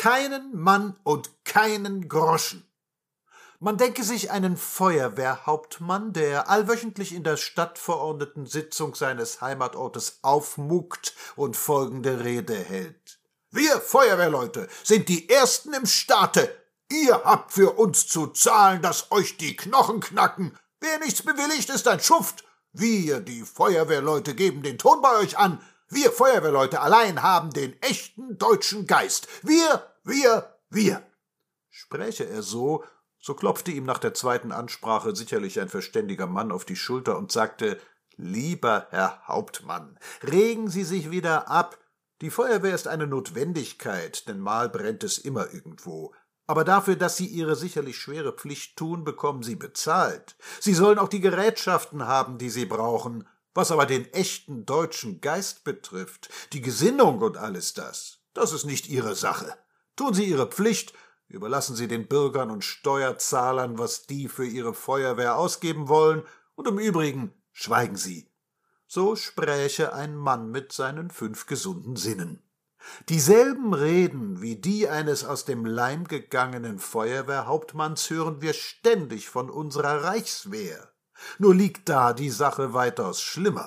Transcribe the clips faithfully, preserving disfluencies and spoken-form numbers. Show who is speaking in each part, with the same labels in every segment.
Speaker 1: keinen Mann und keinen Groschen. Man denke sich einen Feuerwehrhauptmann, der allwöchentlich in der stadtverordneten Sitzung seines Heimatortes aufmuckt und folgende Rede hält. Wir Feuerwehrleute sind die Ersten im Staate. Ihr habt für uns zu zahlen, dass euch die Knochen knacken. Wer nichts bewilligt, ist ein Schuft. Wir, die Feuerwehrleute, geben den Ton bei euch an. Wir Feuerwehrleute allein haben den echten deutschen Geist. Wir, wir, wir. Spräche er so, so klopfte ihm nach der zweiten Ansprache sicherlich ein verständiger Mann auf die Schulter und sagte, »Lieber Herr Hauptmann, regen Sie sich wieder ab. Die Feuerwehr ist eine Notwendigkeit, denn mal brennt es immer irgendwo. Aber dafür, dass Sie Ihre sicherlich schwere Pflicht tun, bekommen Sie bezahlt. Sie sollen auch die Gerätschaften haben, die Sie brauchen. Was aber den echten deutschen Geist betrifft, die Gesinnung und alles das, das ist nicht Ihre Sache. Tun Sie Ihre Pflicht, überlassen Sie den Bürgern und Steuerzahlern, was die für ihre Feuerwehr ausgeben wollen, und im Übrigen schweigen Sie.« So spräche ein Mann mit seinen fünf gesunden Sinnen. Dieselben Reden wie die eines aus dem Leim gegangenen Feuerwehrhauptmanns hören wir ständig von unserer Reichswehr. Nur liegt da die Sache weitaus schlimmer.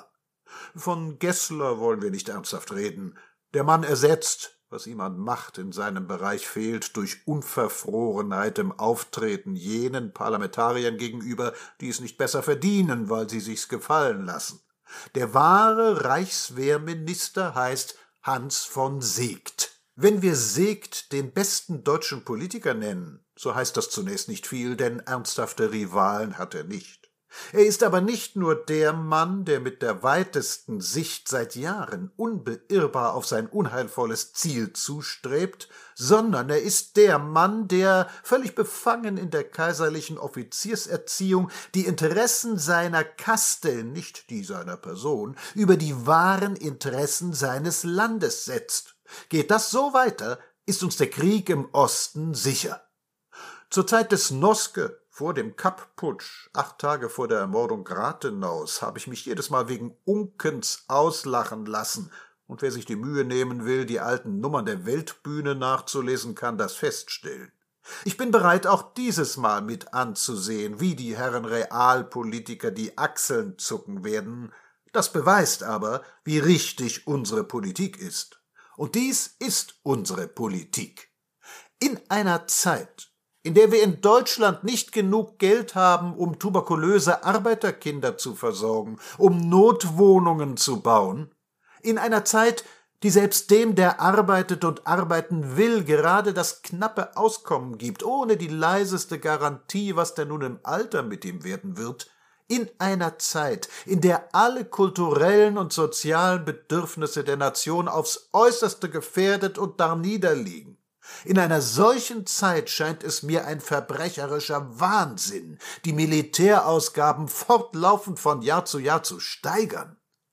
Speaker 1: Von Gessler wollen wir nicht ernsthaft reden. Der Mann ersetzt, was ihm an Macht in seinem Bereich fehlt, durch Unverfrorenheit im Auftreten jenen Parlamentariern gegenüber, die es nicht besser verdienen, weil sie sich's gefallen lassen. Der wahre Reichswehrminister heißt Hans von Seeckt. Wenn wir Seeckt den besten deutschen Politiker nennen, so heißt das zunächst nicht viel, denn ernsthafte Rivalen hat er nicht. Er ist aber nicht nur der Mann, der mit der weitesten Sicht seit Jahren unbeirrbar auf sein unheilvolles Ziel zustrebt, sondern er ist der Mann, der, völlig befangen in der kaiserlichen Offizierserziehung, die Interessen seiner Kaste, nicht die seiner Person, über die wahren Interessen seines Landes setzt. Geht das so weiter, ist uns der Krieg im Osten sicher. Zur Zeit des Noske, vor dem Kapp-Putsch, acht Tage vor der Ermordung Rathenaus, habe ich mich jedes Mal wegen Unkens auslachen lassen, und wer sich die Mühe nehmen will, die alten Nummern der Weltbühne nachzulesen, kann das feststellen. Ich bin bereit, auch dieses Mal mit anzusehen, wie die Herren Realpolitiker die Achseln zucken werden. Das beweist aber, wie richtig unsere Politik ist. Und dies ist unsere Politik. In einer Zeit, in der wir in Deutschland nicht genug Geld haben, um tuberkulöse Arbeiterkinder zu versorgen, um Notwohnungen zu bauen, in einer Zeit, die selbst dem, der arbeitet und arbeiten will, gerade das knappe Auskommen gibt, ohne die leiseste Garantie, was denn nun im Alter mit ihm werden wird, in einer Zeit, in der alle kulturellen und sozialen Bedürfnisse der Nation aufs Äußerste gefährdet und darniederliegen. In einer solchen Zeit scheint es mir ein verbrecherischer Wahnsinn, die Militärausgaben fortlaufend von Jahr zu Jahr zu steigern.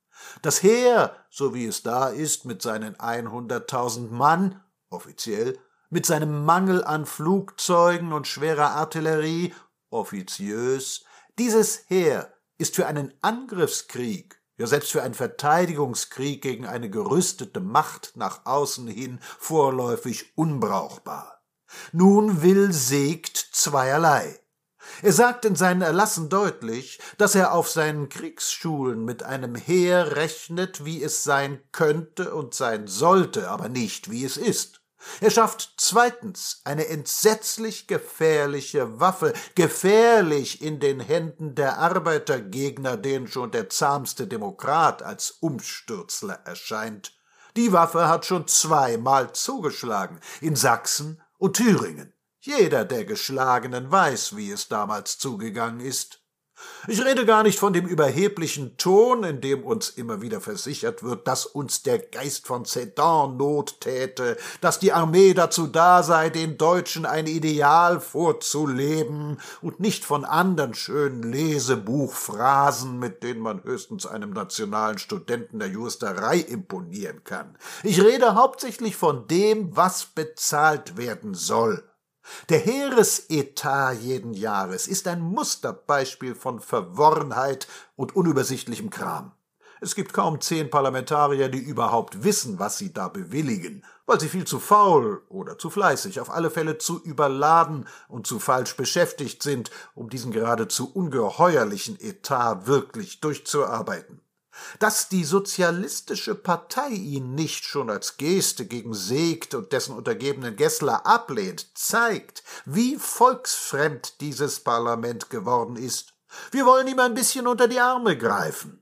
Speaker 1: Das Heer, so wie es da ist, mit seinen hunderttausend Mann, offiziell, mit seinem Mangel an Flugzeugen und schwerer Artillerie, offiziös, dieses Heer ist für einen Angriffskrieg, ja selbst für einen Verteidigungskrieg gegen eine gerüstete Macht nach außen hin vorläufig unbrauchbar. Nun will Seeckt zweierlei. Er sagt in seinen Erlassen deutlich, dass er auf seinen Kriegsschulen mit einem Heer rechnet, wie es sein könnte und sein sollte, aber nicht, wie es ist. Er schafft zweitens eine entsetzlich gefährliche Waffe, gefährlich in den Händen der Arbeitergegner, denen schon der zahmste Demokrat als Umstürzler erscheint. Die Waffe hat schon zweimal zugeschlagen, in Sachsen und Thüringen. Jeder der Geschlagenen weiß, wie es damals zugegangen ist. Ich rede gar nicht von dem überheblichen Ton, in dem uns immer wieder versichert wird, dass uns der Geist von Sedan Not täte, dass die Armee dazu da sei, den Deutschen ein Ideal vorzuleben, und nicht von anderen schönen Lesebuchphrasen, mit denen man höchstens einem nationalen Studenten der Juristerei imponieren kann. Ich rede hauptsächlich von dem, was bezahlt werden soll. Der Heeresetat jeden Jahres ist ein Musterbeispiel von Verworrenheit und unübersichtlichem Kram. Es gibt kaum zehn Parlamentarier, die überhaupt wissen, was sie da bewilligen, weil sie viel zu faul oder zu fleißig, auf alle Fälle zu überladen und zu falsch beschäftigt sind, um diesen geradezu ungeheuerlichen Etat wirklich durchzuarbeiten. Dass die Sozialistische Partei ihn nicht schon als Geste gegen Seeckt und dessen untergebenen Gessler ablehnt, zeigt, wie volksfremd dieses Parlament geworden ist. Wir wollen ihm ein bisschen unter die Arme greifen.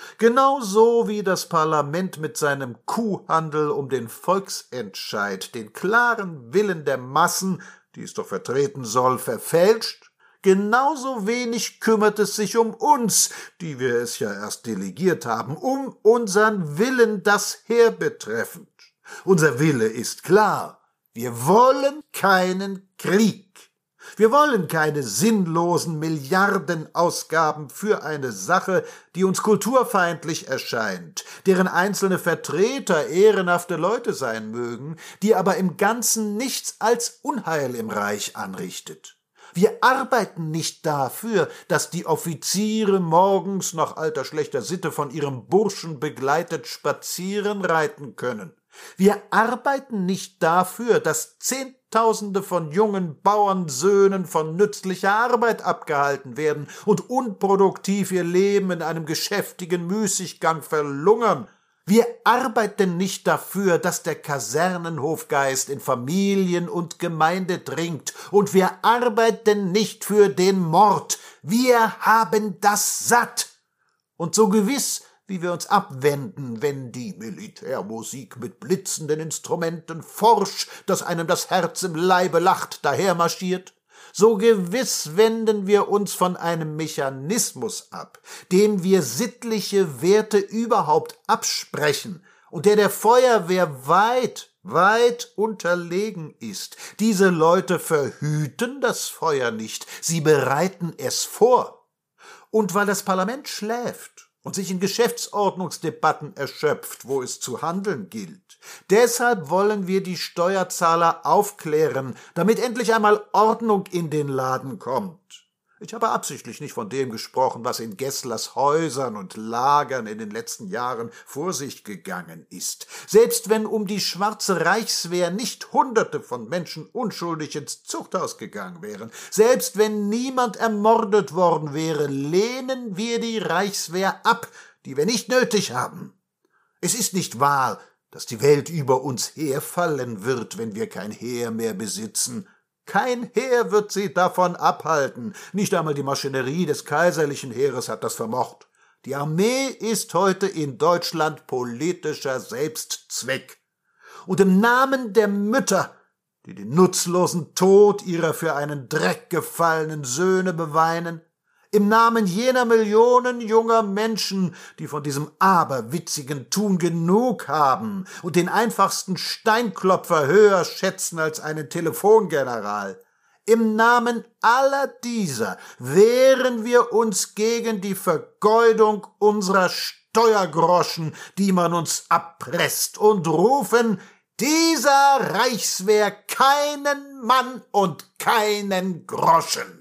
Speaker 1: Genauso wie das Parlament mit seinem Kuhhandel um den Volksentscheid den klaren Willen der Massen, die es doch vertreten soll, verfälscht, genauso wenig kümmert es sich um uns, die wir es ja erst delegiert haben, um unseren Willen das Heer betreffend. Unser Wille ist klar. Wir wollen keinen Krieg. Wir wollen keine sinnlosen Milliardenausgaben für eine Sache, die uns kulturfeindlich erscheint, deren einzelne Vertreter ehrenhafte Leute sein mögen, die aber im Ganzen nichts als Unheil im Reich anrichtet. Wir arbeiten nicht dafür, dass die Offiziere morgens nach alter schlechter Sitte von ihrem Burschen begleitet spazieren reiten können. Wir arbeiten nicht dafür, dass Zehntausende von jungen Bauernsöhnen von nützlicher Arbeit abgehalten werden und unproduktiv ihr Leben in einem geschäftigen Müßiggang verlungern. Wir arbeiten nicht dafür, dass der Kasernenhofgeist in Familien und Gemeinde dringt, und wir arbeiten nicht für den Mord. Wir haben das satt. Und so gewiss, wie wir uns abwenden, wenn die Militärmusik mit blitzenden Instrumenten forsch, dass einem das Herz im Leibe lacht, dahermarschiert, so gewiss wenden wir uns von einem Mechanismus ab, dem wir sittliche Werte überhaupt absprechen und der der Feuerwehr weit, weit unterlegen ist. Diese Leute verhüten das Feuer nicht, sie bereiten es vor. Und weil das Parlament schläft und sich in Geschäftsordnungsdebatten erschöpft, wo es zu handeln gilt. Deshalb wollen wir die Steuerzahler aufklären, damit endlich einmal Ordnung in den Laden kommt. Ich habe absichtlich nicht von dem gesprochen, was in Gesslers Häusern und Lagern in den letzten Jahren vor sich gegangen ist. Selbst wenn um die Schwarze Reichswehr nicht Hunderte von Menschen unschuldig ins Zuchthaus gegangen wären, selbst wenn niemand ermordet worden wäre, lehnen wir die Reichswehr ab, die wir nicht nötig haben. Es ist nicht wahr, dass die Welt über uns herfallen wird, wenn wir kein Heer mehr besitzen. Kein Heer wird sie davon abhalten. Nicht einmal die Maschinerie des kaiserlichen Heeres hat das vermocht. Die Armee ist heute in Deutschland politischer Selbstzweck. Und im Namen der Mütter, die den nutzlosen Tod ihrer für einen Dreck gefallenen Söhne beweinen, im Namen jener Millionen junger Menschen, die von diesem aberwitzigen Tun genug haben und den einfachsten Steinklopfer höher schätzen als einen Telefongeneral, im Namen aller dieser wehren wir uns gegen die Vergeudung unserer Steuergroschen, die man uns abpresst, und rufen: Dieser Reichswehr keinen Mann und keinen Groschen.